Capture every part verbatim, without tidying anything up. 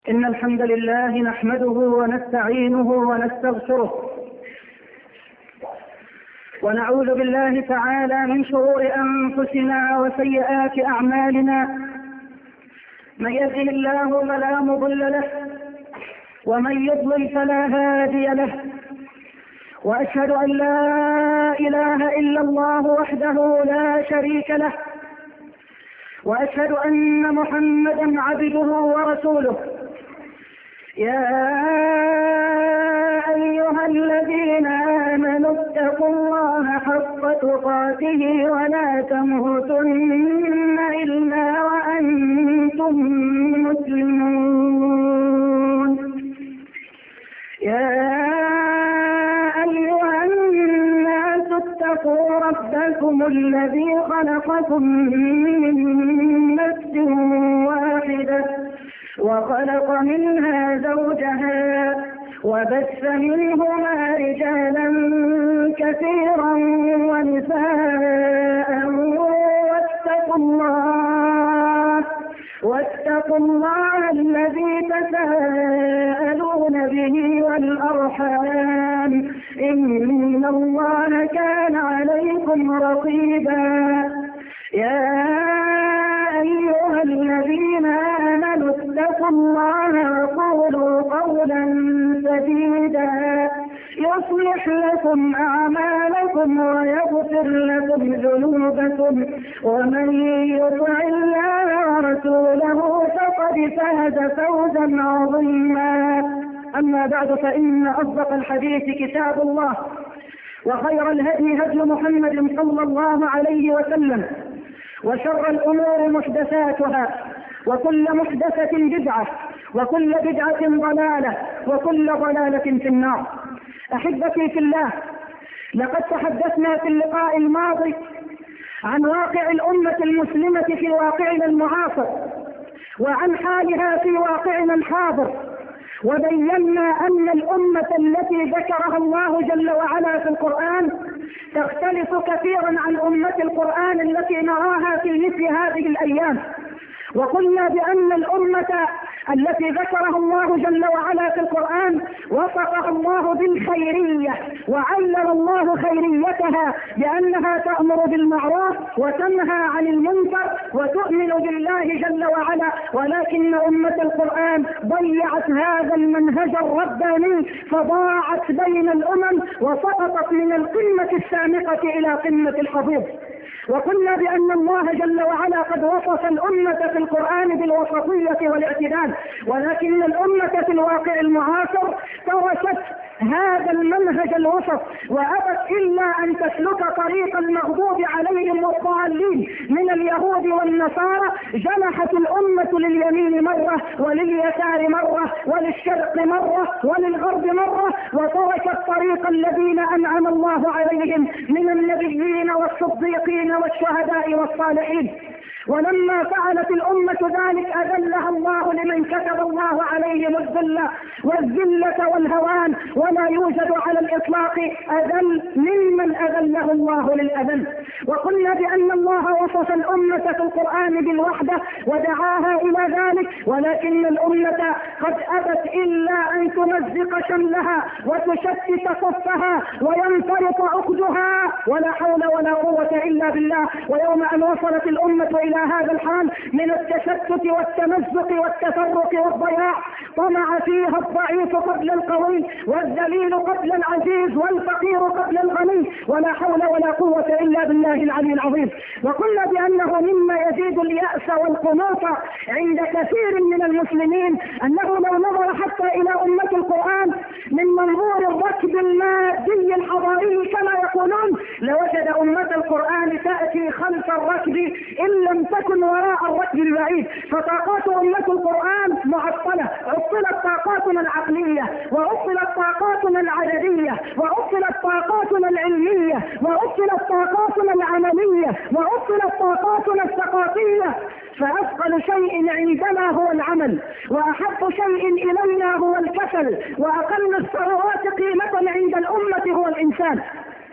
إن الحمد لله نحمده ونستعينه ونستغفره ونعوذ بالله تعالى من شرور أنفسنا وسيئات أعمالنا. من يهده الله فلا مضل له ومن يضلل فلا هادي له، وأشهد أن لا إله إلا الله وحده لا شريك له، وأشهد أن محمدا عبده ورسوله. يا أيها الذين آمنوا اتقوا الله حق تقاته ولا تموتن إلا وأنتم مسلمون. يا أيها الناس اتقوا ربكم الذي خلقكم من نفس واحدة وخلق منها زوجها وبث منهما رجالا كثيرا ونساء واتقوا الله واتقوا الله الذي تساءلون به والأرحام إن الله كان عليكم رقيبا. يا أيها الذين آمنوا اتقوا الله وقولوا قولا سديدا يصلح لكم أعمالكم ويغفر لكم ذنوبكم، ومن يطع الله ورسوله فقد فاز فوزا عظيما. أما بعد، فإن أصدق الحديث كتاب الله، وخير الهدي هدي محمد صلى الله عليه وسلم، وشر الأمور محدثاتها، وكل محدثة بدعة، وكل بدعة ضلالة، وكل ضلالة في النار. أحبتي في الله، لقد تحدثنا في اللقاء الماضي عن واقع الأمة المسلمة في واقعنا المعاصر، وعن حالها في واقعنا الحاضر، وبينا أن الأمة التي ذكرها الله جل وعلا في القرآن تختلف كثيرا عن أمة القرآن التي نراها في مثل هذه الأيام. وقلنا بأن الأمة التي ذكرها الله جل وعلا في القرآن وصفها الله بالخيرية، وعلم الله خيريتها بأنها تأمر بالمعروف وتنهى عن المنكر وتؤمن بالله جل وعلا. ولكن أمة القرآن ضيعت هذا المنهج الرباني فضاعت بين الأمم وسقطت من القمة السامقة إلى قمة الحضيض. وقلنا بأن الله جل وعلا قد وصف الأمة في القرآن بالوسطية والاعتدال، ولكن الأمة في الواقع المعاصر تركت هذا المنهج الوسط وأبت إلا أن تسلك طريق المغضوب عليهم والضالين من اليهود والنصارى. جنحت الأمة لليمين مرة ولليسار مرة وللشرق مرة وللغرب مرة، وتركت طريق الذين أنعم الله عليهم من النبيين والصديقين والشهداء والصالحين. ولما فعلت الأمة ذلك أذلها الله لمن كتب الله عليهم الذلة والذلة والهوان، ولا يوجد على الإطلاق أذل ممن أذله الله للأذل. وقلنا بأن الله وصف الأمة في القرآن بالوحدة ودعاها إلى ذلك، ولكن الأمة قد أبت إلا أن تمزق شملها وتشتت صفها وينفرط عقدها، ولا حول ولا قوة إلا بالله. ويوم أن وصلت الأمة إلى هذا الحال من التشتت والتمزق والتفرق والضياع، طمع فيها الضعيف قبل القوي والذليل قبل العزيز والفقير قبل الغني، ولا حول ولا قوة إلا بالله العلي العظيم. وقلنا بأنه مما يزيد اليأس والقنوط عند كثير من المسلمين أنه لو نظر حتى إلى أمة القرآن من منظور الركب المادي الحضاري كما يقولون لوجد أمة القرآن تأتي خلف الركب إن لم تكن وراء الركب البعيد. فطاقات أمة القرآن معطلة، عطلت طاقاتنا العقلية، وعطلت طاقاتنا العددية، وعطلت طاقاتنا العلمية، وعطلت طاقاتنا العملية، وعطلت طاقاتنا الثقافية. فأثقل شيء عندنا هو العمل، وأحب شيء إلينا هو الكسل، وأقل الثروات قيمة عند الأمة هو الإنسان.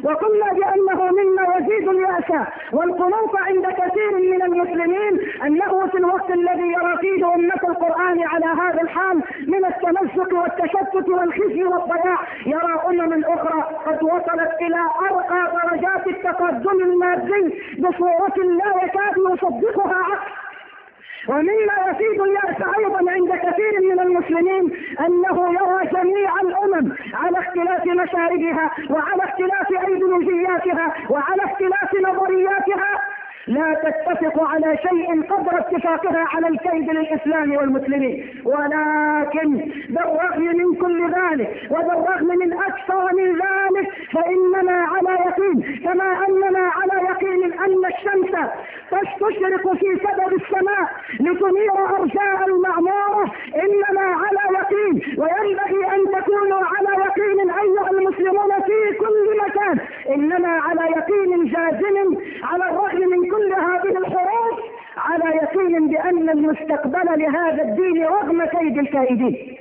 وقلنا بأنه مما يزيد اليأس والقنوط عند كثير من المسلمين أنه في الوقت الذي يرى فيه أمة القرآن على هذا الحال من التمزق والتشتت والخزي والضياع، يرى أمم أخرى قد وصلت إلى أرقى درجات التقدم المادي بصورة لا يكاد يصدقها عقل. ومما يزيد اليأس أيضا عند كثير من المسلمين أنه يرى جميع الأمم على اختلاف مشاربها وعلى اختلاف أيديولوجياتها وعلى اختلاف نظرياتها لا تتفق على شيء قدر اتفاقها على الكيد للإسلام والمسلمين، ولكن بالرغم من كل ذلك وبالرغم من أكثر من ذلك فإننا على يقين كما أننا على يقين أن الشمس تشرق في سبب السماء لتنير أرجاء المعمورة، إننا على يقين وينبغي أن تكونوا على يقين أيها المسلمون في كل مكان، إننا على يقين جازم على الرغم من كل هذه الحروب على يقين بأن المستقبل لهذا الدين رغم كيد الكائدين،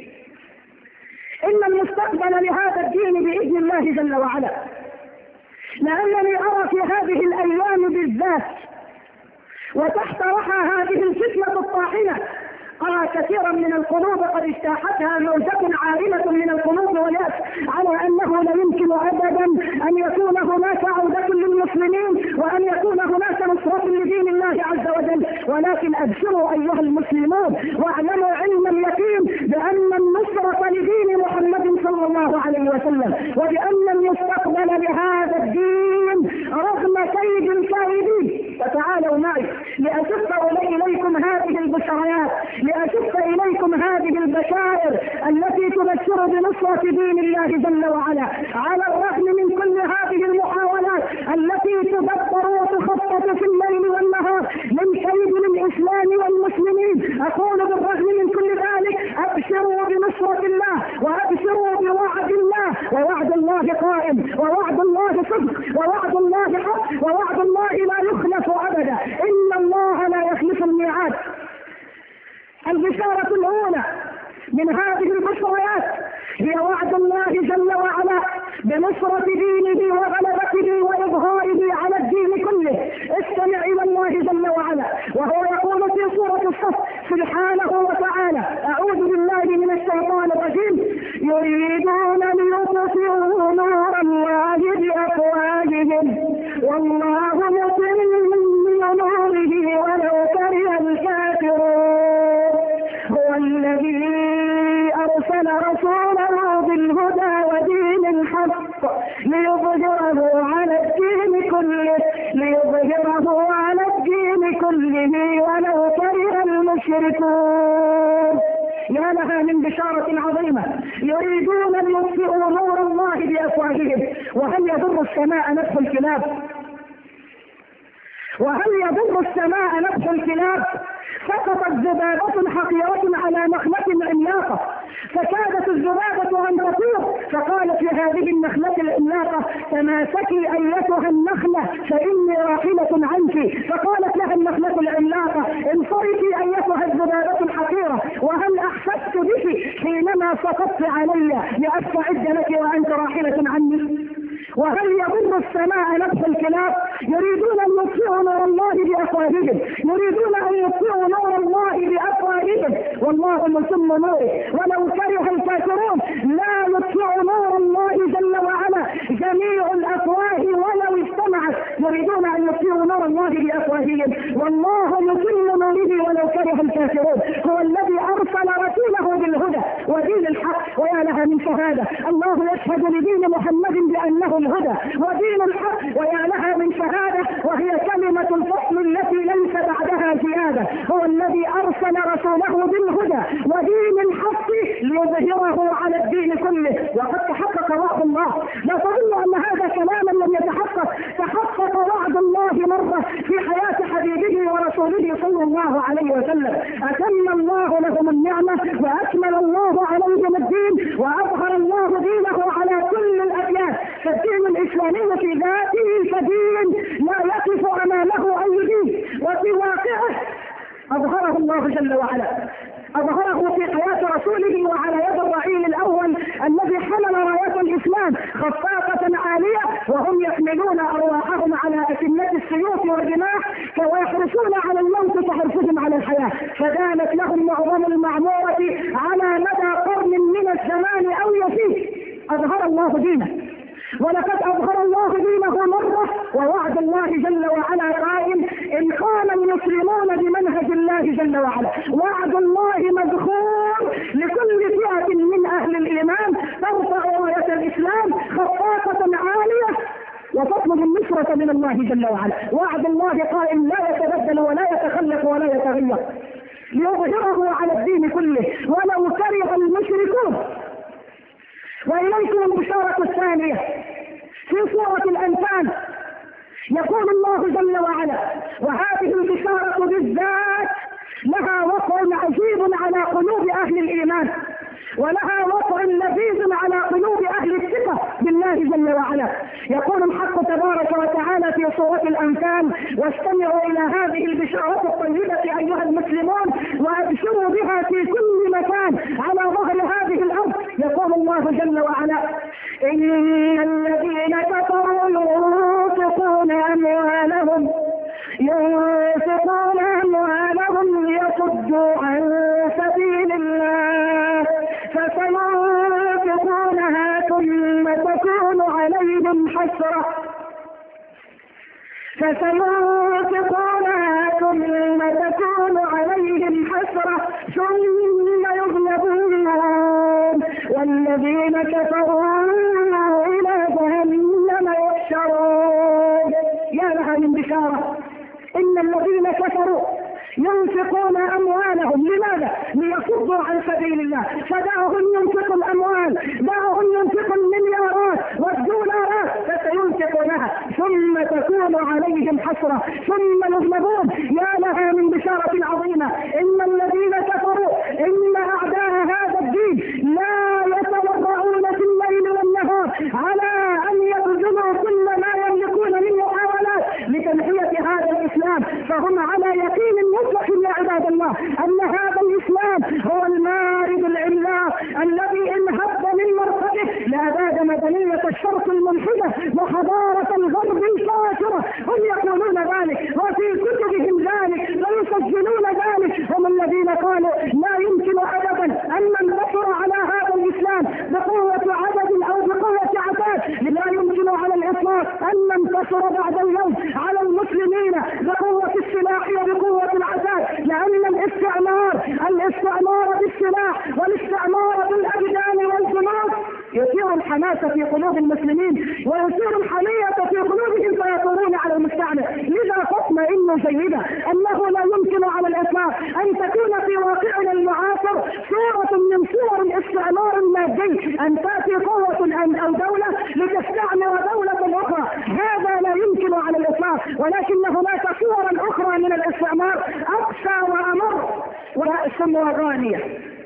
إن المستقبل لهذا الدين بإذن الله جل وعلا. لأنني أرى في هذه الأيام بالذات وتحت رحى هذه الفتنة الطاحنة أرى كثيرا من القلوب قد اجتاحتها موجة عارمة من القلوب واليأس على أنه لا يمكن أبدا أن يكون هناك عودة للمسلمين وأن يكون هناك نصرة لدين الله عز وجل، ولكن أبشروا أيها المسلمون واعلموا علم اليقين بأن النصرة لدين محمد صلى الله عليه وسلم وبأن المستقبل لهذا الدين رغم كيد الكائدين. فتعالوا معي لأشف إليكم هذه البشريات، لأشف إليكم هذه البشائر التي تبشر بنصرة دين الله جل وعلا على الرغم من كل هذه المحاولات التي تدبر وتخطط في الليل والنهار للكيد للإسلام والمسلمين. أقول بالرغم من كل ذلك أبشروا بنصرة الله وأبشروا بوعد الله، ووعد الله قائم ووعد الله صدق ووعد الله حق ووعد الله لا يخلف أبدا، إن الله لا يخلف الميعاد. البشارة الأولى من هذه البشريات هي وعد الله جل وعلا بنصرة دينه وغلبته وإظهاره على الدين كله. استمع إلى الله جل وعلا وهو يقول في سورة الصف سبحانه وتعالى: أعوذ بالله من الشيطان الرجيم: يريدون ليطفئوا نور الله بأفواههم والله متم نوره ولو كره الكافرون. هو الذي أرسل رسوله بالهدى ودين الحق ليظهره على الدين كله ليظهره على الدين كله ولو كره المشركون. يا لها من بشارة عظيمة. يريدون أن يطفئوا نور الله بأفواههم. وهل يضر السماء نفخ الكلاب؟ وهل يضر السماء نفخ الكلاب؟ سقطت ذبابة حقيرة على نخلة عملاقة فكادت الذبابة أن تطير، فقالت لهذه النخلة العملاقة: تماسكي أيتها النخلة فإني راحلة عنك. فقالت لها النخلة العملاقة: انصرفي أيتها الذبابة الحقيرة، وهل أحسست بك حينما سقطت علي لأستعد لك وأنت راحلة عني؟ وهل يضر السماء نفخ الكلاب؟ يريدون أن يطفئوا نور الله بأفواههم، يريدون أن يطفئوا نور الله بأفواههم والله متم نوره ولو كره الكافرون. لا يطفئ نور الله جل وعلا جميع الأفواه ولو اجتمعت. يريدون أن يطفئوا نور الله بأفواههم والله متم نوره ولو كره الكافرون. هو الذي أرسل رسوله بالهدى ودين الحق، ويا لها من شهادة. الله يشهد لدين محمد بأنه الهدى ودين الحق، ويا لها من شهادة وهي كلمة الفصل التي ليس بعدها زيادة. هو الذي أرسل رسوله بالهدى ودين الحق ليظهره على الدين كله. وقد تحقق وعد الله. لا تظن أن هذا كلاما لم يتحقق، تحقق وعد الله مرة في حياة حبيبه ورسوله صلى الله عليه وسلم. أتم الله لهم النعمة وأكمل الله عليهم الدين وأظهر الله دينه على كل الأديان. فالدين الإسلامي في ذاته كدين لا يقف أمامه أي دين، وفي واقعه أظهره الله جل وعلا، أظهره في حياة رسوله وعلى يد الرعيل الأول الذي حمل راية الإسلام خفافة عالية وهم يحملون أرواحهم على أكنة السيوف والرماح ويحرصون على الموت كحرصهم على الحياة، فدامت لهم معظم المعمورة على مدى قرن من الزمان أو يزيد. أظهر الله دينه، ولقد أظهر الله دينه مرة، ووعد الله جل وعلا قائم إن قام المسلمون بمنهج الله جل وعلا. وعد الله مذخور لكل فئة من أهل الإيمان ترفع راية الإسلام خفاقة عالية وتطلب النصرة من الله جل وعلا. وعد الله قائم لا يتبدل ولا يتخلف ولا يتغير، ليظهره على الدين كله ولو كره المشركون. وإليكم البشارة الثانية في سورة الأنفال، يقول الله جل وعلا: وهذه البشارة بالذات لها وقع عجيب على قلوب أهل الإيمان، ولها وقع لذيذ على قلوب أهل الثقة بالله جل وعلا. يقول الحق تبارك وتعالى في سورة الأنفال: واستمعوا إلى هذه البشارة الطيبة أيها المسلمون وأبشروا بها في كل مكان على ظهر هذه الأرض. يقول الله جل وعلا: إن الذين كفروا ينفقون أموالهم ينفقون أموالهم ليصدوا عن سبيل الله فسينفقونها ثم تكون عليهم حسرة فسينفقونها ثم تكون عليهم حسرة ثم يغلبون والذين كفروا إلى جهنم يحشرون. يا لها من بشارة! إن الذين كفروا ينفقون أموالهم، لماذا؟ ليصدوا عن سبيل الله. فدعهم ينفقوا الأموال، دعهم ينفقوا المليارات والدولارات، فسينفقونها ثم تكون عليهم حسرة ثم يغلبون. يا لها من بشارة عظيمة! إن الذين كفروا، إن أعداء هذا الدين لا يتورعون في الليل والنهار على أن يبذلوا كل ما يملكون من محاولات لتنحية هذا الإسلام، فهم على يقين مطلق يا عباد الله أن هذا الإسلام هو المارد العملاق الذي إن هب من مرقده لأباد مدنية الشرق الملحدة وحضارة الغرب الكافرة. هم يقولون ذلك وفي كتبهم ذلك ويسجلون ذلك. هم الذين قالوا لا يمكن أبدا أن ننتصر على هذا الإسلام بقوة عدد أو بقوة عتاد، لا يمكن على الإطلاق أن ننتصر بعد اليوم على المسلمين بقوة السلاح وبقوة العتاد، لأن الاستعمار الاستعمار بالسلاح والاستعمار بالأبدان والجنود يثير الحماسة في قلوب المسلمين ويثير الحمية في قلوبهم فيثورون على المستعمر. لذا تطمئن جيدا أنه لا يمكن على الإطلاق أن تكون في واقعنا المعاصر صورة من صور الاستعمار المادي، أن تأتي قوة أو دولة لتستعمر دولة أخرى. هذا لا يمكن على الإطلاق، ولكن هناك صورا أخرى من الاستعمار أقسى وأمر. ورأس وغانية،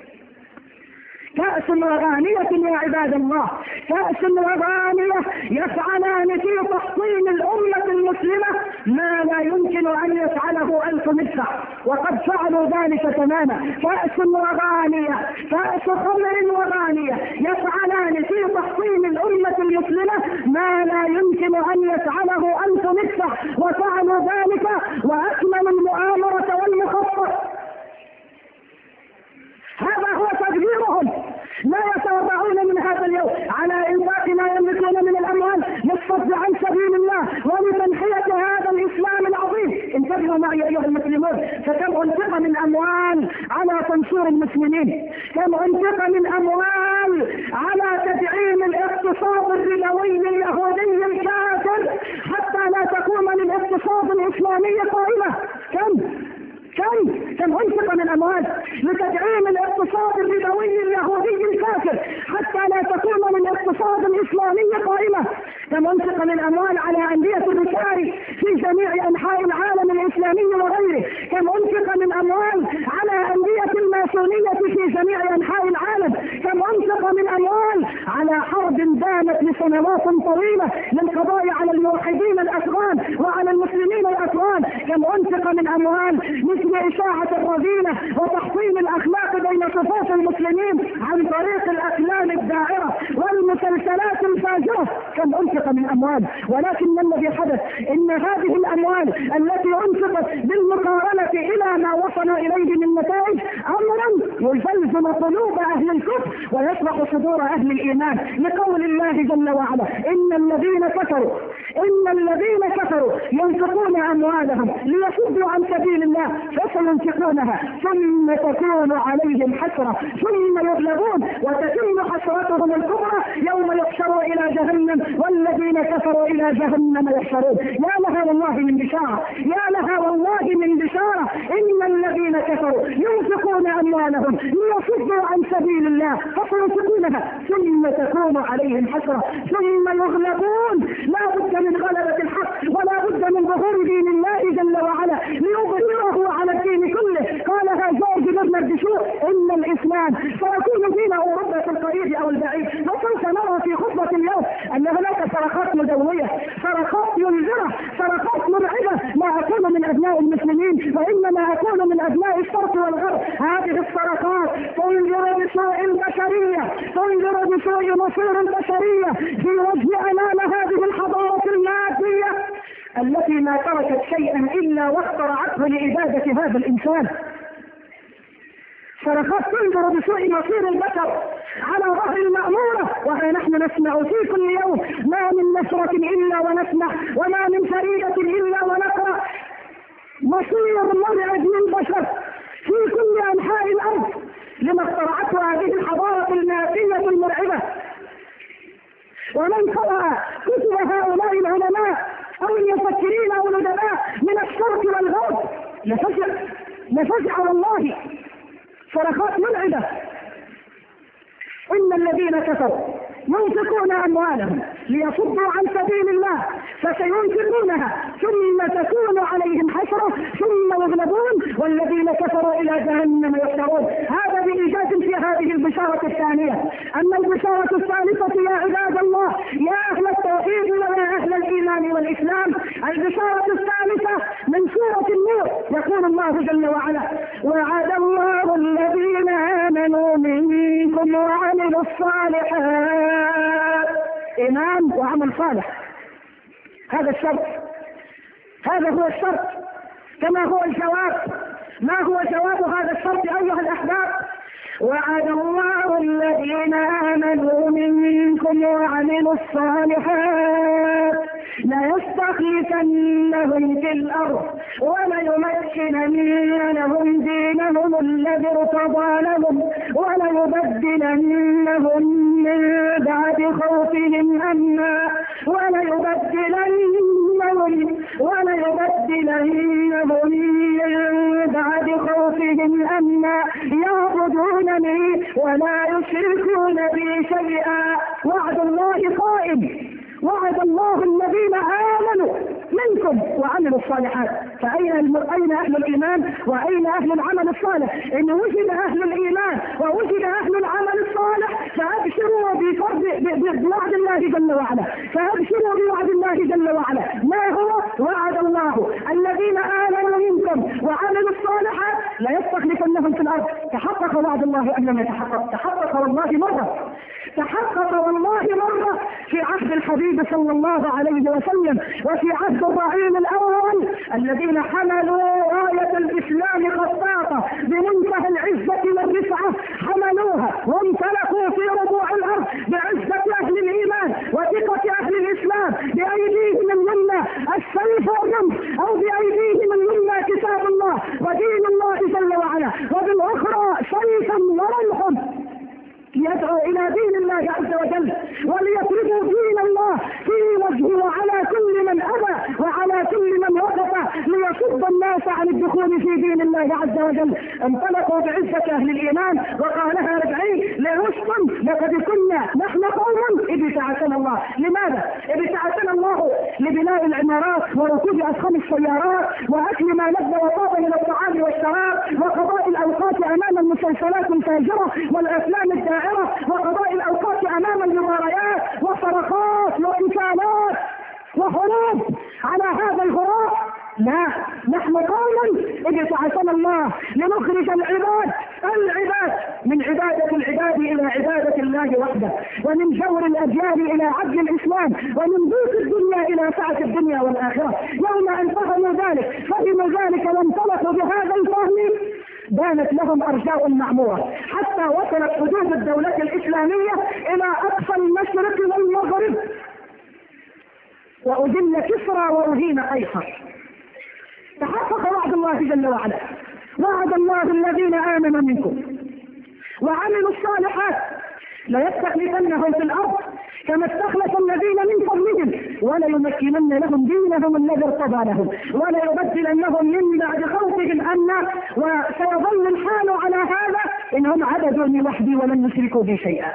كأس وغانية يا عباد الله، كأس وغانية يفعلان في تحطيم الأمة المسلمة ما لا يمكن أن يفعله ألف مدفع، وقد فعلوا ذلك تماما. كأس وغانية، كأس خمر وغانية يفعلان في تحطيم الأمة المسلمة ما لا يمكن أن يفعله ألف مدفع، وفعلوا ذلك وأكملوا المؤامرة والمخطط. هذا هو تدبيرهم. لا يتورعون من هذا اليوم على إنفاق ما يملكون من الأموال للصد عن سبيل الله ولتنحية هذا الإسلام العظيم. انتبهوا معي أيها المسلمون، فكم أنفق من أموال على تنصير المسلمين، كم أنفق من أموال على تدعيم الاقتصاد الربوي اليهودي الكافر حتى لا تقوم للاقتصاد الإسلامي قائمة. كم كم كم أنفق من أموال لتدعيم الاقتصاد الربوي اليهودي الكافر حتى لا تكون للاقتصاد الإسلامي قائمة. كم أنفق من أموال على أندية الركاري في جميع أنحاء العالم الإسلامي وغيره. كم أنفق من أموال على أندية الماسونية في جميع أنحاء العالم. كم أنفق من أموال على حرب دامت لسنوات طويلة للقضاء على الموحدين الأفغان وعلى المسلمين الأفغان. كم أنفق من أموال مثل إشاعة الرذيلة وتحطيم الأخلاق بين صفوف المسلمين عن طريق الافلام الدائرة والمسلسلات الفاجرة كم انفق من اموال، ولكن الذي حدث ان هذه الاموال التي انفقت بالمقارنة الى ما وصلوا اليه من نتائج امرا يزلزل قلوب اهل الكفر ويشرح صدور اهل الايمان، لقول الله جل وعلا ان الذين كفروا ان الذين كفروا ينفقون اموالهم ليصدوا عن سبيل الله فسينفقونها ثم تكون عليهم حسرة ثم يغلبون وتتم حسرتهم الكبرى يوم يحشروا الى جهنم والذين كفروا الى جهنم يحشرون. يا لها والله من بشارة، يا لها والله من بشارة، ان الذين كفروا ينفقون اموالهم ليصدوا عن سبيل الله فسينفقونها ثم تكون عليهم حسرة ثم يغلبون. لا بد من غلبة الحق ولا بد من ظهور دين الله جل وعلا ليظهره على الدين كله. قالها جورج برنارد شو ان الاسلام سيكون دين اوروبا في القريب او البعيد، وسوف نرى في خطبة اليوم ان هناك صرخات مدوية، صرخات منذرة، صرخات مرعبة لا اكون من ابناء المسلمين وانما اكون من ابناء الشرق والغرب. هذه الصرخات تنذر بسوء البشرية، تنذر بسوء مصير البشرية في وجه امام هذه الحضارة المادية التي ما تركت شيئا الا واخترعته لعبادة هذا الانسان. صرخات تنذر بسوء مصير البشر على ظهر المأمورة، وها نحن نسمع في كل يوم ما من نشرة الا ونسمع وما من فريدة الا ونقرأ مصير مرعب للبشر في كل انحاء الارض لما اخترعته هذه الحضارة المادية المرعبة. ومن قرأ كتب هؤلاء العلماء او المفكرين او الادباء من الشرق والغرب لفزع لفزع والله. صرخات مرعبة. ان الذين كفروا ينفقون اموالهم ليصدوا عن سبيل الله فسينفقونها ثم تكون عليهم حسرة ثم يغلبون والذين كفروا الى جهنم يحشرون. هذا بإيجاز في هذه البشارة الثانية. اما البشارة الثالثة يا عباد الله يا اهل التوحيد ويا اهل الايمان والاسلام، البشارة الثالثة من سورة النور يقول الله جل وعلا وعد الله الذين امنوا منكم وعملوا الصالحات. إيمان وعمل صالح، هذا الشرط، هذا هو الشرط. كما هو الجواب، ما هو جواب هذا الشرط أيها الأحباب؟ وعد الله الذين آمنوا منكم وعملوا الصالحات ليستخلفنهم في الأرض وليمكنن لهم دينهم الذي ارتضى لهم وليبدلنهم من بعد خوفهم أمنا وليبدلنهم وليبدلنهم من بعد خوفهم أمنا يعبدونني ولا يشركون بي شيئا. وعد الله قائم، وعد الله الذين آمنوا منكم وعملوا الصالحات. فأين أين أهل الإيمان وأين أهل العمل الصالح؟ إن وجد أهل الإيمان ووجد أهل العمل الصالح فأبشروا بفرض بوعد الله جل وعلا، فأبشروا بوعد الله جل وعلا. ما هو وعد الله الذين آمنوا منكم وعملوا الصالحات لا يستخلفنهم في الأرض. تحقق وعد الله أم لم يتحقق؟ تحقق والله مرة، تحقق والله مرة في عهد الحبيب صلى الله عليه وسلم وفي عهد الرعيل الأول الذين حملوا راية الإسلام خطاطة بمنتهى العزة والرفعة، حملوها وانطلقوا في ربوع الأرض بعزة أهل الإيمان وثقة أهل الإسلام، بأيديهم اليمنى السيف والرمح أو بأيديهم اليمنى كتاب الله ودين الله جل وعلا، وبالأخرى سيفا ورمح ليدعو إلى دين الله عز وجل وليطلبوا دين الله في وجهه وعلى كل من أبى وعلى كل من وقف ليصد الناس عن الدخول في دين الله عز وجل. انطلقوا بعزة أهل الإيمان وقالها رجعين لرسل لقد كنا نحن قوما ابتعثنا الله. لماذا؟ ابتعثنا الله لبناء العمارات وركوب أسخم السيارات وأكل ما لذ وطاب من الطعام والشراب وقضاء الأوقات أمام المسلسلات الفاجرة والأفلام الداعمة وقضاء الأوقات أمام المباريات وصرخات وقتالات وحروب على هذا الغراء. لا، نحن قوما ابتعثنا الله لنخرج العباد العباد من عبادة العباد إلى عبادة الله وحده، ومن جور الأديان إلى عدل الإسلام، ومن ضيق الدنيا إلى سعة الدنيا والآخرة. يوم أن فهموا ذلك فهموا ذلك وانطلقوا بهذا الفهم بانت لهم أرجاء معمورة، حتى وصلت حدود الدولة الإسلامية إلى أقصى المشرق والمغرب، وأذل كسرى وأهين قيصر. تحقق وعد الله جل وعلا، وعد الله الذين آمنوا منكم وعملوا الصالحات ليستخلفنهم في الأرض كما استخلف الذين من قبلهم وليمكنن لهم دينهم الذي ارتضى لهم وليبدلنهم من بعد خوفهم أمنا، وسيظل الحال على هذا إنهم عبدوني وحدي ولم يشركوا بي شيئا.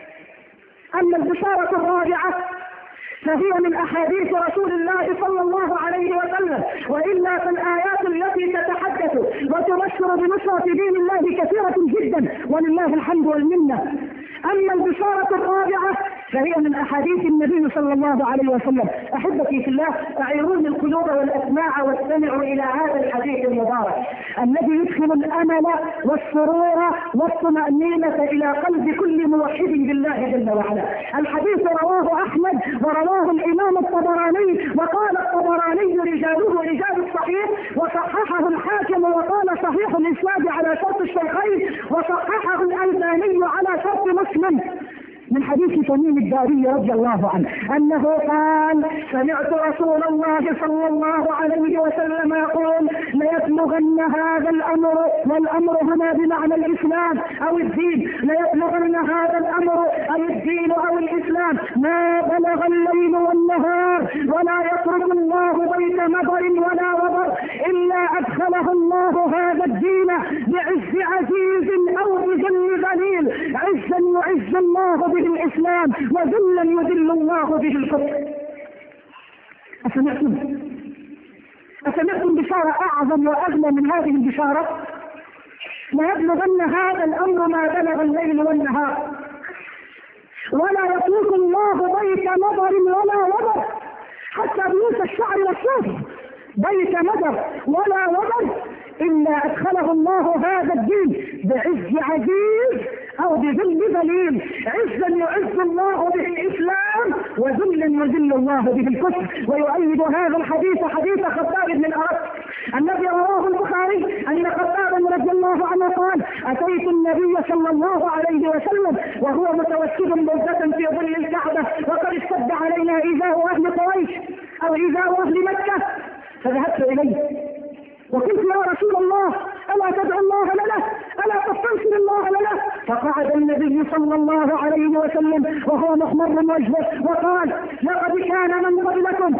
أما البشارة الرابعة فهي من أحاديث رسول الله صلى الله عليه وسلم، وإلا فالآيات التي تتحدث وتبشر بنصرة دين الله كثيرة جدا ولله الحمد والمنة. أما البشارة الرابعة فهي من أحاديث النبي صلى الله عليه وسلم. أحبتي في الله، أعيروني القلوب والأسماع واستمعوا إلى هذا الحديث المبارك الذي يدخل الأمل والسرور والطمأنينة إلى قلب كل موحد بالله جل وعلا. الحديث رواه أحمد ورواه الإمام الطبراني، وقال الطبراني رجاله رجال الصحيح، وصححه الحاكم وقال صحيح الإسناد على شرط الشيخين، وصححه الألباني على شرط مسلم، من حديث تميم الداري رضي الله عنه أنه قال: سمعت رسول الله صلى الله عليه وسلم يقول: ليبلغن هذا الأمر، والأمر هنا بمعنى الإسلام أو الدين، ليبلغن هذا الأمر أو الدين أو الإسلام ما بلغ الليل والنهار، ولا يترك الله بيت مضر ولا وبر إلا أدخله الله هذا الدين بعز عزيز أو بذل ذليل، عزا يعز الله به الإسلام وذلا يذل الله به الكفر. أسمعتم أسمعتم بشارة أعظم وأغنى من هذه البشارة؟ ليبلغن هذا الأمر ما بلغ الليل والنهار، ولا يترك الله بيت مضر ولا وبر، حتى بيوت الشعر والصوف بيت مضر ولا وبر إلا أدخله الله هذا الدين بعز عزيز أو بذل ذليل، عزا يعز الله به الإسلام وذلا يذل الله به الكفر. ويؤيد هذا الحديث حديث خباب بن الأرت الذي رواه البخاري أن خبابا رضي الله عنه قال: أتيت النبي صلى الله عليه وسلم وهو متوسد بردة في ظل الكعبة وقد اشتد علينا إيذاء أهل قريش أو إيذاء أهل مكة، فذهبت إليه وقلت: يا رسول الله، ألا تدعو الله لنا؟ ألا تستنصر الله لنا؟ فقعد النبي صلى الله عليه وسلم وهو محمر وجهه وقال: لقد كان من قبلكم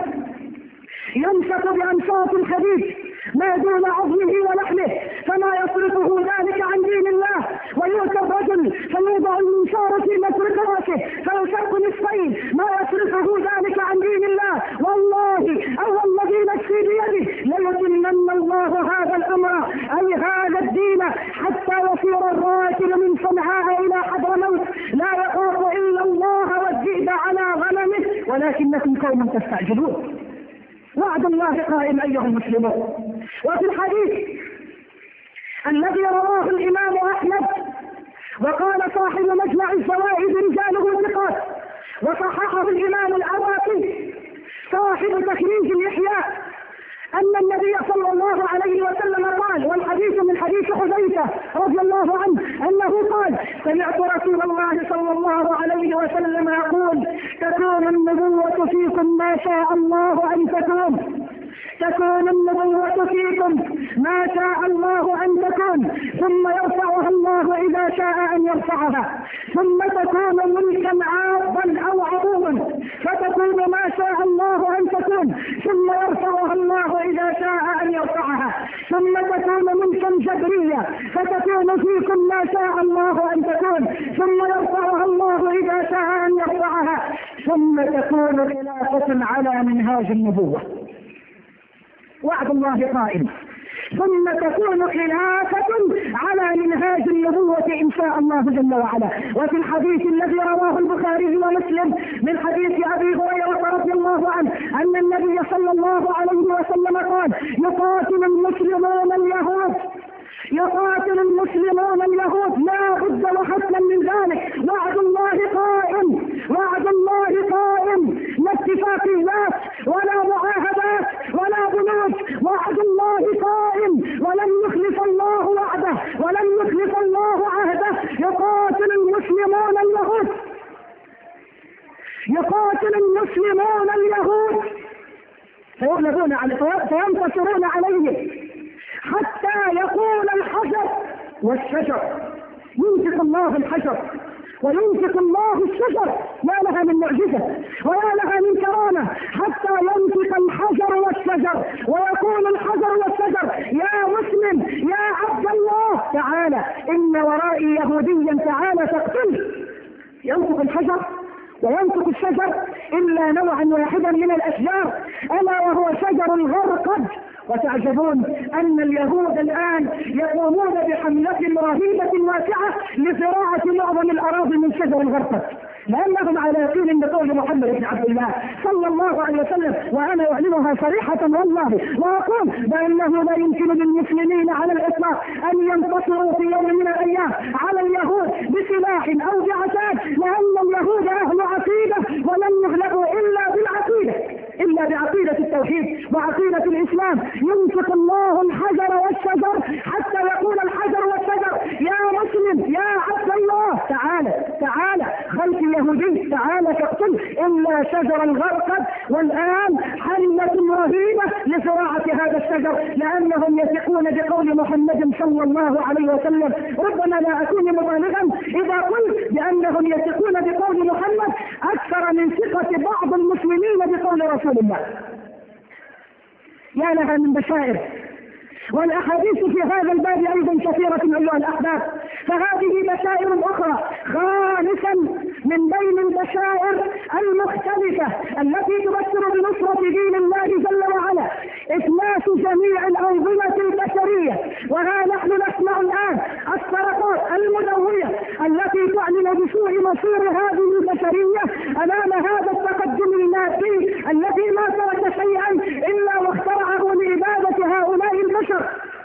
يمسك بأنشاط الحديد ما دون عظمه ولحمه فما يصرفه ذلك عن دين الله، ويؤتى الرجل فيوضع المنشار في مفرق راسه فيشق نصفين ما يصرفه ذلك عن دين الله، والله أو الذي نفسي بيده ليتمن الله هذا الأمر أي هذا الدين حتى يصير الراكب من صنعاء إلى حضرموت لا يخاف إلا الله والذئب على غنمه ولكنكم قوم تستعجلون. وعد الله قائم أيها المسلمون. وفي الحديث الذي رواه الإمام أحمد وقال صاحب مجمع الزوائد رجاله ثقات، وصححه الإمام العراقي صاحب تخريج الإحياء، أن النبي صلى الله عليه وسلم قال، والحديث من حديث حذيفة رضي الله عنه أنه قال: سمعت رسول الله صلى الله عليه وسلم يقول: تكون النبوة فيكم ما شاء الله أن تكون، تكون النبوة فيكم ما شاء الله أن تكون، ثم يرفعها الله إذا شاء أن يرفعها، ثم تكون ملكا عاضا أو عظوما فتكون ما شاء الله أن تكون، ثم يرفعها الله إذا شاء أن يرفعها، ثم تكون ملكا جبريا فتكون فيكم ما شاء الله أن تكون، ثم يرفعها الله إذا شاء أن يرفعها، ثم تكون خلافة على منهاج النبوة. وعد الله قائم. ثم تكون خلافة على منهاج النبوة إن شاء الله جل وعلا. وفي الحديث الذي رواه البخاري ومسلم من حديث أبي هريرة رضي الله عنه أن النبي صلى الله عليه وسلم قال: يقاتل المسلمون اليهود يقاتل المسلمون اليهود لا بد وحتما من ذلك. وعد الله قائم، وعد الله قائم، لا اتفاقيات ولا معاهدات ولا بنود، وعد الله قائم ولن يخلف الله وعده ولن يخلف الله عهده. يقاتل المسلمون اليهود، يقاتل المسلمون اليهود فيغلبون على فينتصرون عليه حتى يقول الحجر والشجر. ينفق الله الحجر وينفق الله الشجر، يا لها من معجزة ويا لها من كرامة، حتى ينفق الحجر والشجر ويقول الحجر والشجر يا مسلم يا عبد الله تعالى إن ورائي يهوديا تعالى فاقتله. ينفق الحجر وينطق الشجر إلا نوعا واحدا من الأشجار ألا وهو شجر الغرقد. وتعجبون أن اليهود الآن يقومون بحملة رهيبة واسعة لزراعة معظم الأراضي من شجر الغرقد، لأنهم على يقين بقول محمد بن عبد الله صلى الله عليه وسلم، وأنا أعلنها صريحة والله وأقول بأنه لا يمكن للمسلمين على الإطلاق أن ينتصروا في يوم من الأيام على اليهود بسلاح أو بعتاد، لأن اليهود أهل عقيدة ولن يغلبوا إلا بالعقيدة، إلا بعقيدة التوحيد وعقيدة الإسلام. ينفق الله الحجر والشجر حتى يقول الحجر والشجر يا مسلم يا عبد الله تعالى تعالى خلف يهودي تعالى تقتل إلا شجر الغرقد. والآن حملة رهيبة لزراعة هذا الشجر لأنهم يثقون بقول محمد صلى الله عليه وسلم. ربما لا أكون مبالغا إذا قلت بأنهم يثقون بقول محمد أكثر من ثقة بعض المسلمين بقول رسول الله. يا لها من بشائر، والأحاديث في هذا الباب أيضا كثيرة أيها الأحباب. فهذه بشائر أخرى خامسا من بين البشائر المختلفة التي تبشر بنصرة دين الله جل وعلا إفلاس جميع الأنظمة البشرية. وها نحن نسمع الآن الصرخات المدوية التي تعلن بسوء مصير هذه البشرية أمام هذا التقدم المادي الذي ما ترك شيئا إلا واخترعه لعبادة هؤلاء البشر.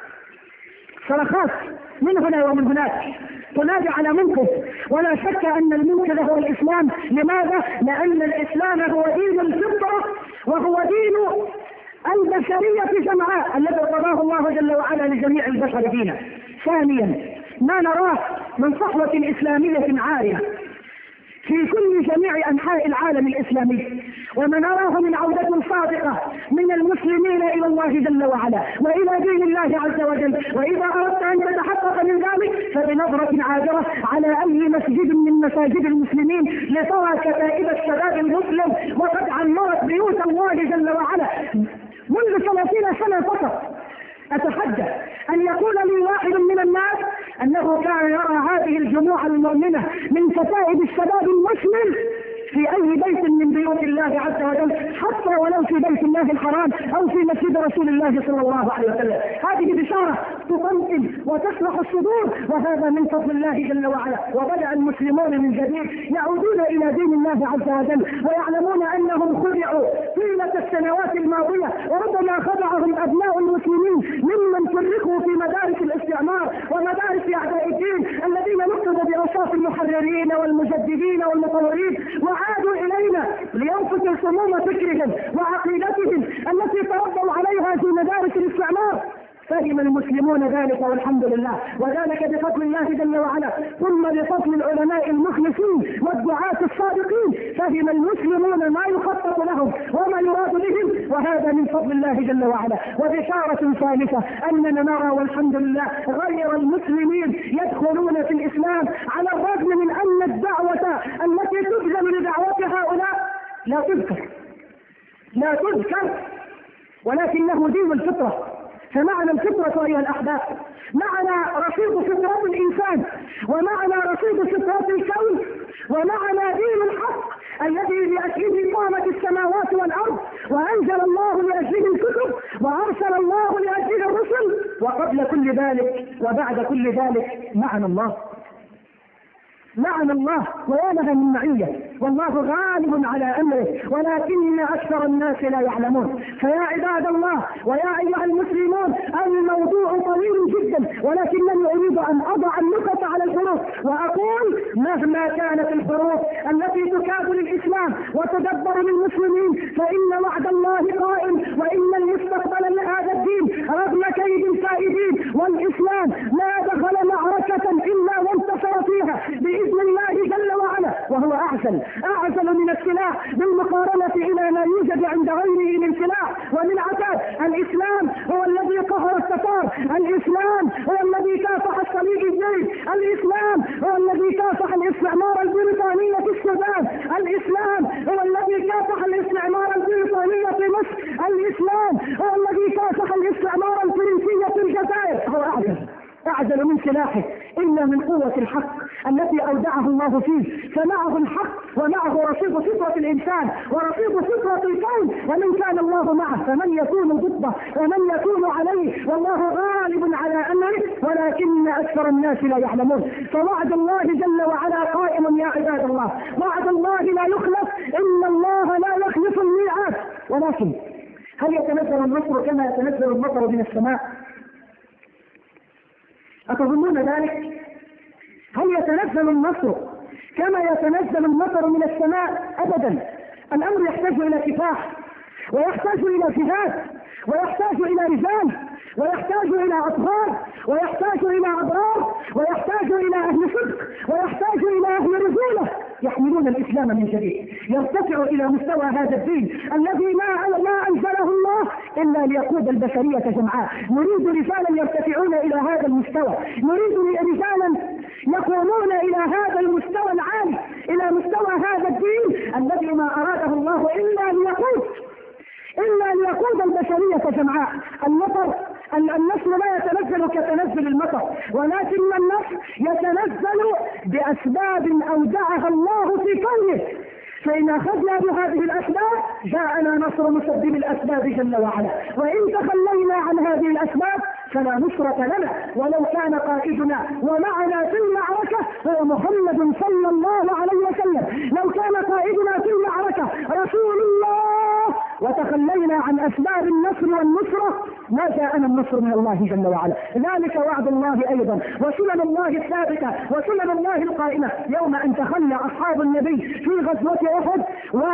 صرخات من هنا ومن هناك تنادي على منقذ، ولا شك أن المنقذ هو الإسلام. لماذا؟ لأن الإسلام هو دين الفطرة وهو دين البشرية جمعاء الذي قضاه الله جل وعلا لجميع البشر دينا. ثانيا ما نراه من صحوة إسلامية عارية في كل جميع أنحاء العالم الإسلامي، وما نراه من عودة صادقة من المسلمين إلى الله جل وعلا وإلى دين الله عز وجل. وإذا أردت أن تتحقق من ذلك فبنظرة عابرة على أي مسجد من مساجد المسلمين لترى كتائب الشباب المسلم وقد عمرت بيوت الله جل وعلا منذ ثلاثين سنة فقط. أتحدى أن يقول لي واحد من الناس أنه كان يرى هذه الجموع المؤمنة من كتائب الشباب المسلم في أي بيت من بيوت الله عز وجل، حتى ولو في بيت الله الحرام أو في مسجد رسول الله صلى الله عليه وسلم. هذه بشارة تطمئن وتشرح الصدور، وهذا من فضل الله جل وعلا. وبدأ المسلمون من جديد يعودون إلى دين الله عز وجل ويعلمون أنهم خدعوا طيلة السنوات الماضية، وربما خدعهم أبناء المسلمين ممن فرقوا في مدارس الاستعمار ومدارس أعداء الدين الذين نقضوا بأوصاف المحررين والمجددين والمطورين، وعادوا إلينا لينفذوا سموم فكرهم وعقيدتهم التي تربوا عليها في مدارس الاستعمار. فهم المسلمون ذلك والحمد لله، وذلك بفضل الله جل وعلا، ثم بفضل العلماء المخلصين والدعاة الصادقين. فهم المسلمون ما يخطط لهم وما يراد بهم، وهذا من فضل الله جل وعلا. وبشارة ثالثة أننا نرى والحمد لله غير المسلمين يدخلون في الإسلام، على الرغم من أن الدعوة التي تبذل لدعوة هؤلاء لا تذكر لا تذكر ولكنه دين الفطرة. فمعنى الفطرة أيها الأحباب معنى رصيد فطرة الإنسان، ومعنى رصيد فطرة الكون، ومعنى دين الحق الذي لأجله قامت السماوات والأرض، وأنزل الله لأجله الكتب، وأرسل الله لأجله الرسل. وقبل كل ذلك وبعد كل ذلك معنى الله. لعن الله وينهى من معية، والله غالب على أمره ولكن أكثر الناس لا يعلمون. فيا عباد الله ويا أيها المسلمون، الموضوع طويل جدا، ولكنني أريد أن أضع النقط على الحروف وأقول مهما كانت الحروف التي تكاد للإسلام وتدبر للمسلمين فإن وعد الله قائم، وإن المستقبل لهذا الدين رغم كيد الكائدين، والإسلام ما دخل معركة إلا وانتصر فيها بإذن الله جل وعلا، وهو أعزل أعزل من السلاح بالمقارنة إلى ما يوجد عند غيره من سلاح ومن عتاد. الإسلام هو الذي قهر التتار، الإسلام هو الذي كافح الصليبيين، الإسلام هو الذي كافح الاستعمار البريطاني في السودان، الإسلام هو الذي كافح الاستعمار البريطاني في مصر، الإسلام هو الذي كافح الاستعمار الفرنسي في الجزائر. هو أعزل أعزل من سلاحه إلا من قوة الحق التي أودعه الله فيه، فمعه الحق ومعه رصيد فطرة الإنسان ورصيد فطرة الكون، ومن كان الله معه فمن يكون ضده ومن يكون عليه، والله غالب على أمره ولكن أكثر الناس لا يعلمون. فوعد الله جل وعلا قائم يا عباد الله، وعد الله لا يخلف، إن الله لا يخلف الميعاد. ولكن هل يتنزل النصر كما يتنزل المطر من السماء؟ أتظنون ذلك؟ هل يتنزل النصر كما يتنزل المطر من السماء؟ أبدا. الأمر يحتاج إلى كفاح، ويحتاج إلى جهاد، ويحتاج إلى رجال، ويحتاج إلى أطهار، ويحتاج إلى أبرار، ويحتاج إلى أهل صدق، ويحتاج إلى أهل رجولة يحملون الإسلام من جديد، يرتفع إلى مستوى هذا الدين الذي ما ما أنزله الله إلا ليقود البشرية جمعاء. نريد رجالا يرتفعون إلى هذا المستوى، نريد رجالا يقومون إلى هذا المستوى العالي، إلى مستوى هذا الدين الذي ما أراده الله إلا ليقود إلا ليقود البشرية جمعاء. المطر النصر لا يتنزل كتنزل المطر، ولكن النصر يتنزل بأسباب أودعها الله في كونه، فإن أخذنا بهذه الأسباب جاءنا نصر مسبب الأسباب جل وعلا، وإن تخلينا عن هذه الأسباب فلا نصرة لنا. ولو كان قائدنا ومعنا في المعركة هو محمد صلى الله عليه وسلم، لو كان قائدنا في المعركة رسول الله وتخلينا عن أسباب النصر والنصرة ما جاءنا النصر من الله جل وعلا. ذلك وعد الله أيضا وسنن الله الثابتة وسنن الله القائمة. يوم أن تخلى أصحاب النبي في غزوة أحد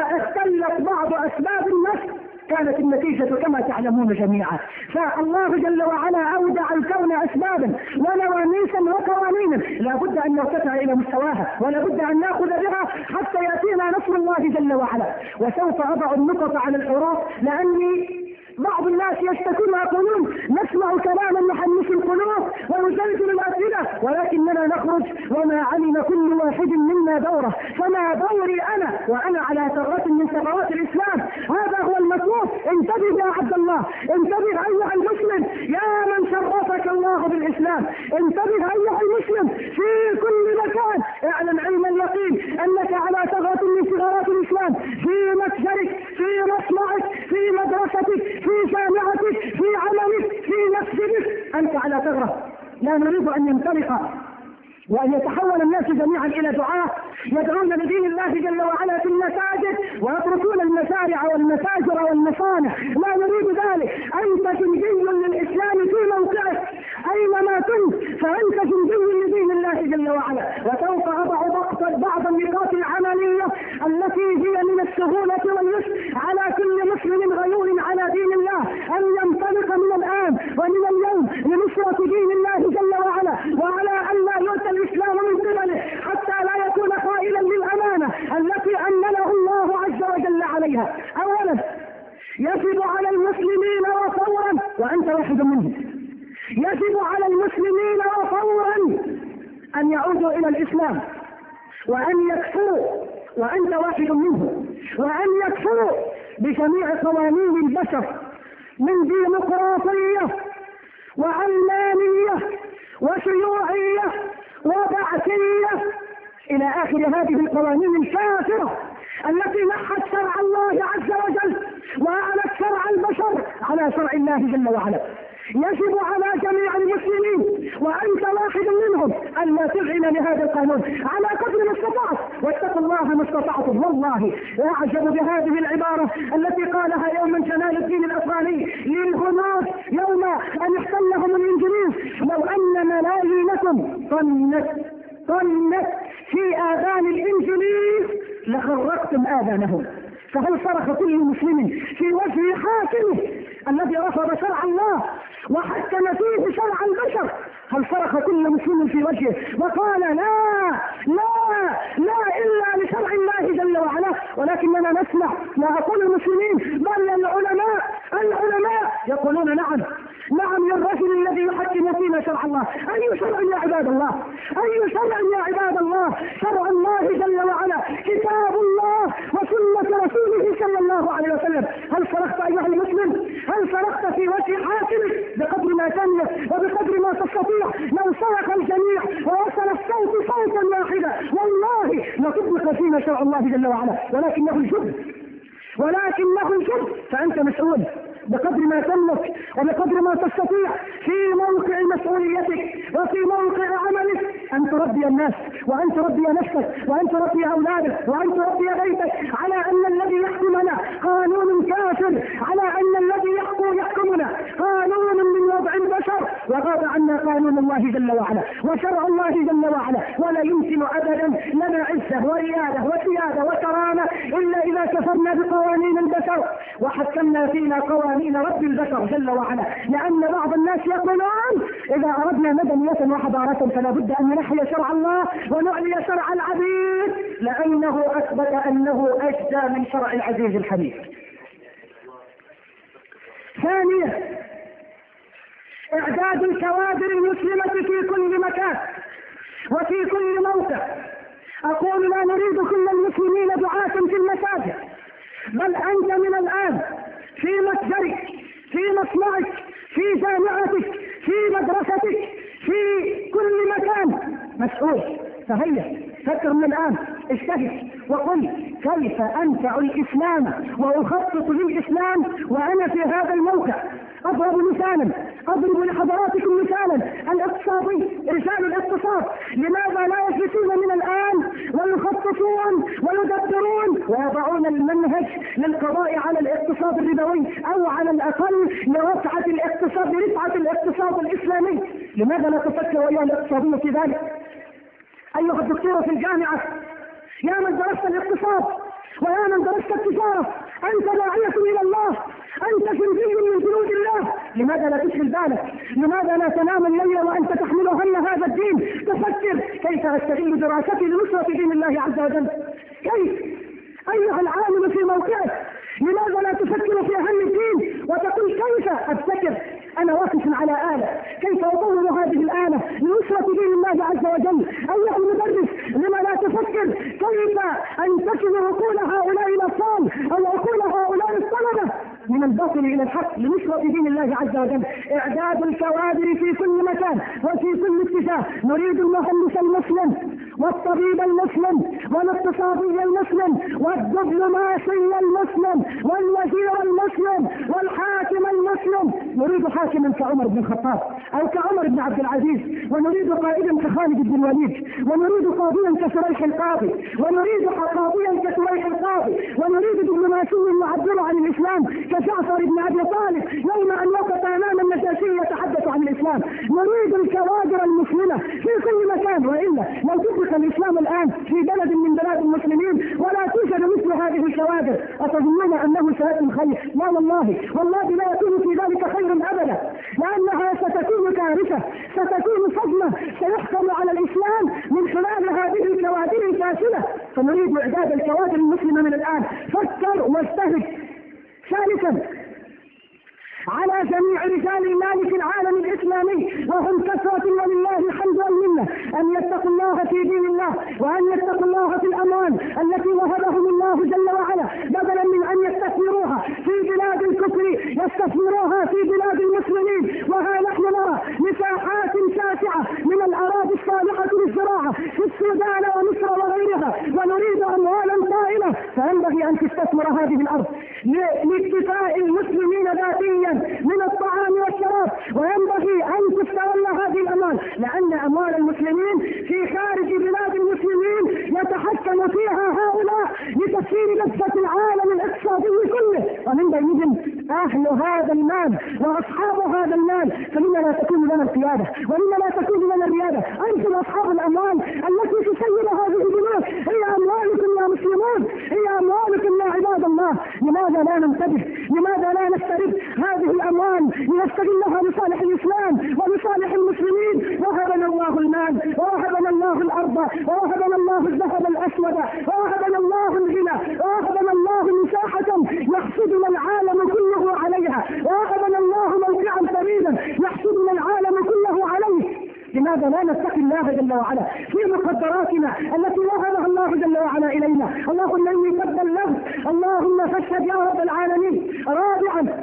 واختلت بعض أسباب النصر كانت النتيجة كما تعلمون جميعا. فالله جل وعلا أودع الكون أسبابا ونواميسا وقوانينا لا بد أن نرتفع إلى مستواها، ولا بد أن نأخذ بها حتى يأتينا نصر الله جل وعلا. وسوف أضع النقط على الحروف لأني بعض الناس يشتكون ويقولون نسمع كلاما يحمس القلوب ويزلزل الأسئلة، ولكننا نخرج وما علم كل واحد منا دوره، فما دوري أنا وأنا على ثغرة من ثغرات الإسلام؟ هذا هو المطلوب. انتبه يا عبد الله، انتبه أيها المسلم يا من شرفك الله بالإسلام، انتبه أيها المسلم في كل مكان، اعلم علم اليقين أنك على ثغرة من ثغرات الإسلام، في متجرك، في مصنعك، في مدرستك، في جامعتك، في عملك، في مسجدك، أنت على ثغرة. لا نريد أن ينطلق وأن يتحول الناس جميعا إلى دعاة يدعون لدين الله جل وعلا في المساجد ويتركون المشارع والمتاجر والمصانع. لا نريد ذلك. أنت جندي للإسلام في موقعك أينما كنت، فأنت جندي لدين الله جل وعلا. وسوف أضع بعض النقاط العملية التي هي من السهولة واليسر على كل مسلم غيور على دين الله أن ينطلق من الآن ومن اليوم لنصرة دين الله جل وعلا، وعلى أن لا يؤتى الإسلام من قبله حتى لا يكون قائلا للأمانة التي أمنه الله عز وجل عليها. أولا يجب على المسلمين وفورا، وأنت واحد منهم، يجب على المسلمين وفورا أن يعودوا إلى الإسلام وأن يكفروا، وأنت واحد منهم، وأن يكفروا بجميع قوانين البشر من ديمقراطية وعلمانية وشيوعية وبعثية إلى آخر هذه القوانين الكافرة التي نحت شرع الله عز وجل وأعلت شرع البشر على شرع الله جل وعلا. يجب على جميع المسلمين وأنت واحد منهم أن لا تذعن لهذا القانون على قدر ما استطعت، واتقوا الله ما استطعتم. والله أعجب بهذه العبارة التي قالها يوما جلال الدين الأفغاني للهنود يوم أن احتلهم الإنجليز: لو أن ملايينكم طنت طنت في آذان الإنجليز لخرقتم آذانهم. فهل صرخ كل مسلم في وجه حاكمه الذي رفض شرع الله وحكم فيه شرع البشر؟ هل صرخ كل مسلم في وجهه وقال لا لا لا إلا لشرع الله جل وعلا؟ ولكننا نسمع، لا أقول المسلمين بل العلماء العلماء يقولون نعم نعم للرجل الذي يحكم فينا شرع الله. أي شرع يا عباد الله؟ أي شرع يا عباد الله؟ شرع الله جل وعلا، كتاب الله وسنة رسوله صلى الله عليه وسلم. هل صرخت أيها المسلم؟ هل صرخت في وجه حاكمك بقدر ما تملك وبقدر ما تستطيع؟ لو صرخ الجميع ووصل الصوت صوتا واحدا والله لطبق فينا شرع الله جل وعلا، ولكنه الجد ولكنه الجد فأنت مسؤول بقدر ما تملك وبقدر ما تستطيع في موقع مسؤوليتك وفي موقع عملك أن تربي الناس وأن تربي نفسك وأن تربي أولادك وأن تربي بيتك على أن الذي يحكمنا قانون كافر، على أن الذي يحكم يحكمنا قانون من وضع البشر وغاب عنا قانون الله جل وعلا وشرع الله جل وعلا. ولا يمكن أبدا لنا عزة وريادة وسيادة وكرامة إلا إذا كفرنا بقوانين البشر وحكمنا فينا قوانين رب البشر جل وعلا. لأن بعض الناس يقولون إذا أردنا مدنية وحضارة فلا بد أن نحيا شرع الله ونعلي شرع العبيد، لأنه أثبت أنه أجدى من شرع العزيز الحميد. ثانيا، إعداد الكوادر المسلمة في كل مكان وفي كل موقع. أقول لا نريد كل المسلمين دعاة في المساجد، بل أنت من الآن في متجرك، في مصنعك، في جامعتك، في مدرستك، في كل مكان مسؤول. فهيا فكر من الآن، اجتهد وقل كيف أنفع الإسلام وأخطط للإسلام وأنا في هذا الموقع. أضرب مثالا أضرب لحضراتكم مثالا الاقتصادي. رجال الاقتصاد لماذا لا يجلسون من الآن ويخططون ويدبرون ويضعون المنهج للقضاء على الاقتصاد الربوي أو على الأقل لرفعة الاقتصاد لرفعة الاقتصاد الإسلامي؟ لماذا لا تفكر أيها الاقتصادي في ذلك؟ أيها الدكتور في الجامعة، يا من درست الاقتصاد ويا من درست التجارة، أنت داعية إلى الله، أنت جندي من جنود الله، لماذا لا تشغل بالك؟ لماذا لا تنام الليل وأنت تحمل هم هذا الدين؟ تفكر كيف أستغل دراستي لنصرة دين الله عز وجل. كيف أيها العامل في موقعك، لماذا لا تفكر في أهم الدين وتقول كيف أبتكر أنا واقف على آلة، كيف أطور هذه الآلة لنصرة دين الله عز وجل؟ أيها المدرس، لما لا تفكر كيف أنتشر عقول هؤلاء الأطفال أو عقول هؤلاء الطلبة من الباطل إلى الحق لنصرة دين الله عز وجل؟ إعداد الكوادر في كل مكان وفي كل اتجاه. نريد المهندس المسلم والطبيب المسلم والاقتصادي المسلم والدبلوماسي المسلم والوزير المسلم والحاكم المسلم. نريد حاكما كعمر بن الخطاب أو كعمر بن عبد العزيز، ونريد قائدا كخالد بن الوليد، ونريد قاضيا كشريح القاضي، ونريد قاضيا كشريح القاضي، ونريد دبلوماسي يعبر عن الإسلام كجعفر بن أبي طالب يوم أن وقف أمام النجاشي يتحدث عن الإسلام. نريد الكوادر المسلمة في كل مكان، وإلا لو طبق الإسلام الآن في بلد من بلاد المسلمين ولا توجد مثل هذه الكوادر أتظنون أنه سيكون خير؟ لا والله والله لا يكون في ذلك خير أبدا، لأنها ستكون كارثة، ستكون صدمة سيحكم على الإسلام من خلال هذه الكوادر الفاشلة. فنريد إعداد الكوادر المسلمة من الآن. فكر واجتهد. ثالثا، على جميع رجال المال في العالم الإسلامي وهم كثرة ولله الحمد والمنة أن يتقوا الله في دين الله وأن يتقوا الله في الأموال التي وهبهم الله جل وعلا، بدلا من أن يستثمروها في بلاد الكفر يستثمروها في بلاد المسلمين. وها نحن نرى مساحات شاسعة من الأراضي الصالحة للزراعة في السودان ومصر وغيرها، ونريد أموالا طائلة، فينبغي ينبغي أن تستثمر هذه الأرض لاكتفاء المسلمين ذاتيا من الطعام والشراب، وينبغي أن تستغل هذه الأموال، لأن أموال المسلمين في خارج بلاد المسلمين يتحكم فيها هؤلاء لتسيير لذة العالم الاقتصادي كله، ومن بينهم أهل هذا المال وأصحاب هذا المال. فلما لا تكون لنا القيادة؟ ولما لا تكون لنا الريادة؟ أنتم أصحاب الأموال التي تسير هذه البلاد، هي أموالكم يا مسلمون، هي أموالكم يا عباد الله. لماذا لا ننتبه؟ لماذا لا نسترد هذه الأموال لنستغلها لصالح الإسلام ولصالح المسلمين؟ وهبنا الله المال، ووهبنا الله الأرض، ووهبنا الله الذهب الأسود، ووهبنا الله الغنى، ووهبنا الله مساحة يحسدنا العالم كله عليها، ووهبنا الله موقعا فريدا يحسدنا العالم كله عليه. لماذا لا نتقي الله جل وعلا في مقدراتنا التي وهبها الله جل وعلا إلينا؟ اللهم إني قد بلغت، اللهم فاشهد يا رب العالمين. رابعا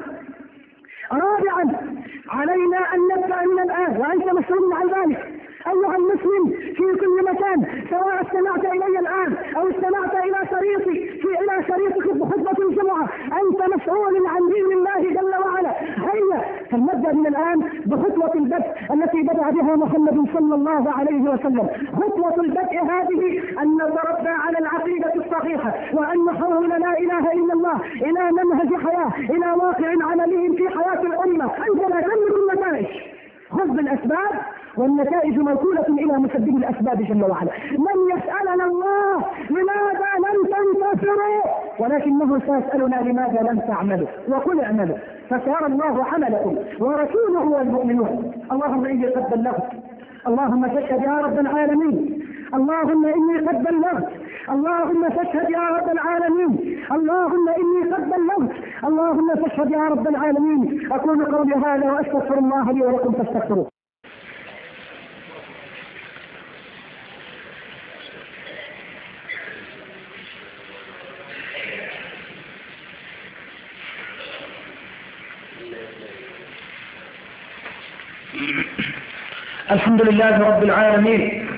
رابعا علينا أن نبدأ من الآن، وأنت مسؤول عن ذلك أيها المسلم في كل مكان، سواء استمعت إلي الآن أو استمعت إلى شريطي في إلى شريطك بخطبة الجمعة، أنت مسؤول عن دين الله جل وعلا. هيا فلنبدأ من الآن بخطوة البدء التي بدأ بها محمد صلى الله عليه وسلم. خطوة البدء هذه أن نتربى على العقيدة الصحيحة، وأن نحول لا إله إلا الله إلى منهج حياة، إلى واقع عملي في حياة الأمة. أنت لا تملك النتائج، خذ بالأسباب والنتائج موكولة إلى مسبب الأسباب جل وعلا. من يسألنا الله لماذا لم تنتصروا، ولكنه سيسألنا لماذا لم تعملوا، وقل اعملوا فسيرى الله عملكم ورسوله والمؤمنون. اللهم إني قد بلغت، اللهم فاشهد يا رب العالمين، اللهم إني قد بلغت، اللهم فاشهد يا رب العالمين، اللهم إني قد بلغت، اللهم فاشهد يا رب العالمين. أقول قولي هذا وأستغفر الله لي ولكم فاستغفروه. الحمد لله رب العالمين،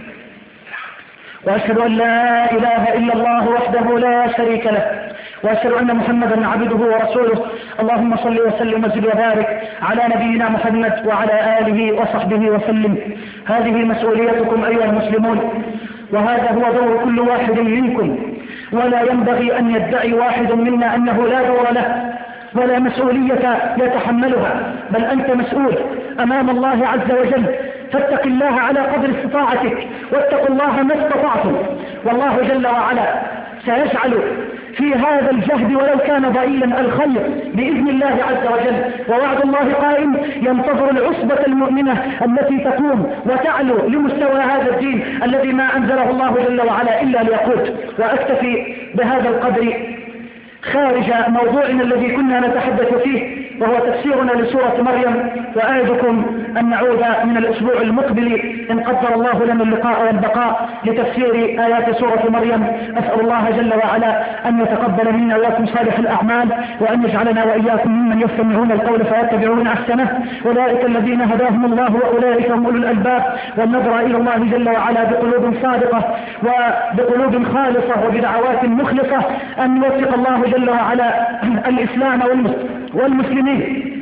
وأشهد أن لا إله إلا الله وحده لا شريك له، وأشهد أن محمدا عبده ورسوله. اللهم صل وسلم وزد وبارك على نبينا محمد وعلى آله وصحبه وسلم. هذه مسؤوليتكم أيها المسلمون، وهذا هو دور كل واحد منكم، ولا ينبغي أن يدعي واحد منا أنه لا دور له ولا مسؤولية يتحملها، بل أنت مسؤول أمام الله عز وجل. فاتق الله على قدر استطاعتك، واتقوا الله ما استطعتم، والله جل وعلا سيجعل في هذا الجهد ولو كان ضئيلا الخير بإذن الله عز وجل. ووعد الله قائم، ينتظر العصبة المؤمنة التي تقوم وتعلو لمستوى هذا الدين الذي ما أنزله الله جل وعلا إلا ليقود. وأكتفي بهذا القدر خارج موضوعنا الذي كنا نتحدث فيه، وهو تفسيرنا لسورة مريم. وأعدكم أن نعود من الأسبوع المقبل إن قدر الله لنا اللقاء والبقاء لتفسير آيات سورة مريم. أسأل الله جل وعلا أن يتقبل منا وإياكم صالح الأعمال، وأن يجعلنا وإياكم ممن يستمعون القول فيتبعون أحسنه. أولئك الذين هداهم الله وأولئك هم أولو الألباب. والنظر إلى الله جل وعلا بقلوب صادقة وبقلوب خالصة وبدعوات مخلصة، أن يوفق الله جل وعلا الإسلام والمسلمين.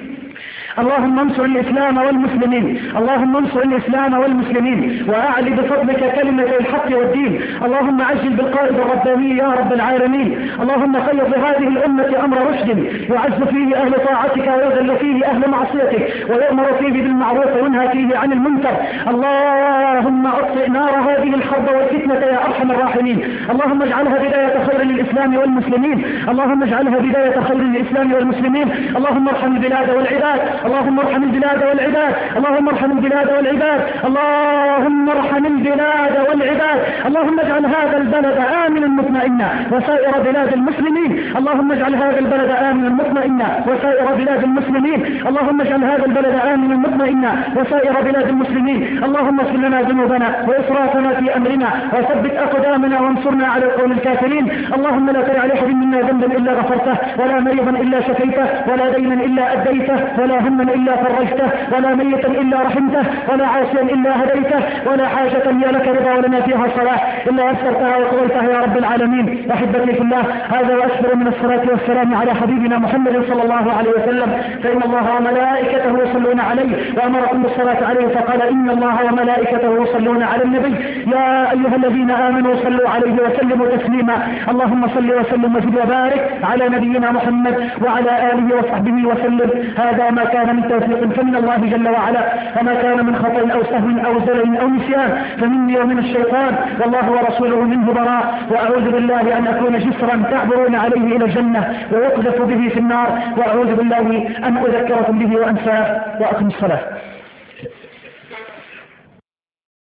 اللهم انصر الإسلام والمسلمين، اللهم انصر الإسلام والمسلمين، وأعلي بفضلك كلمة الحق والدين. اللهم عجل بالقائد الرباني يا رب العالمين. اللهم خير لهذه الأمة أمر رشد، يعز فيه أهل طاعتك ويذل فيه أهل معصيتك، ويأمر فيه بالمعروف وينهى فيه عن المنكر. اللهم أطفئ نار هذه الحرب والفتنة يا أرحم الراحمين. اللهم اجعلها بداية خير للإسلام والمسلمين، اللهم اجعلها بداية خير للإسلام والمسلمين. اللهم ارحم البلاد والعباد، اللهم ارحم البلاد والعباد، اللهم ارحم البلاد والعباد، اللهم ارحم البلاد والعباد. اللهم اجعل هذا البلد آمنا مطمئنا وسائر بلاد المسلمين. اللهم اجعل هذا البلد آمنا مطمئنا وسائر بلاد المسلمين. اللهم اجعل هذا البلد آمنا مطمئنا وسائر بلاد المسلمين. اللهم اغفر لنا ذنوبنا وإسرافنا في أمرنا، وثبت أقدامنا وانصرنا على القوم الكافرين. اللهم لا تدع لأحد منا ذنبا إلا غفرته، ولا مريضا إلا شفيته، ولا دينا إلا أديته، ولا هم هما إلا فرجته ولا ميتا إلا رحمته ولا عاصيا إلا هديته ولا حاجة هي لك رضا ولنا فيها صلاح إلا يسرتها وقضيتها يا رب العالمين. أحبتي في الله، هذا وأكثر من الصلاة والسلام على حبيبنا محمد صلى الله عليه وسلم، فإن الله وملائكته يصلون عليه وأمركم بالصلاة عليه فقال إن الله وملائكته يصلون على النبي يا أيها الذين آمنوا صلوا عليه وسلموا تسليما. اللهم صل وسلم وزد وبارك على نبينا محمد وعلى آله وصحبه وسلم. هذا ما كان من توفيق فمن الله جل وعلا، وما كان من خطأ أو سهو أو زلل أو نسيان فمني ومن الشيطان، والله ورسوله منه براء. وأعوذ بالله أن أكون جسرا تعبرون عليه إلى الجنة ويقذف به في النار، وأعوذ بالله أن أذكركم به وأنساه. وأقم الصلاة.